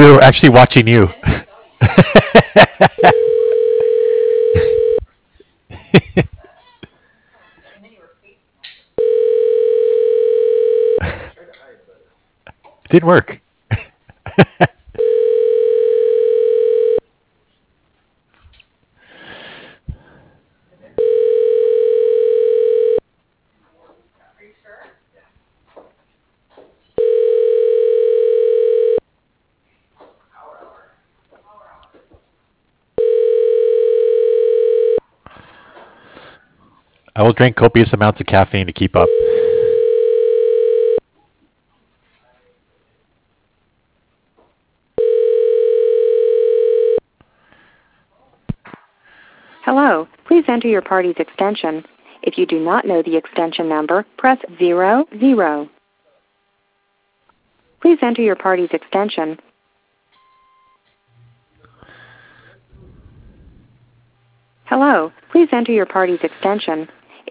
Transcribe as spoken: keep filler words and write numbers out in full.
we were actually watching you. It didn't work. I will drink copious amounts of caffeine to keep up. Hello, please enter your party's extension. If you do not know the extension number, press zero zero. Please enter your party's extension. Hello, please enter your party's extension.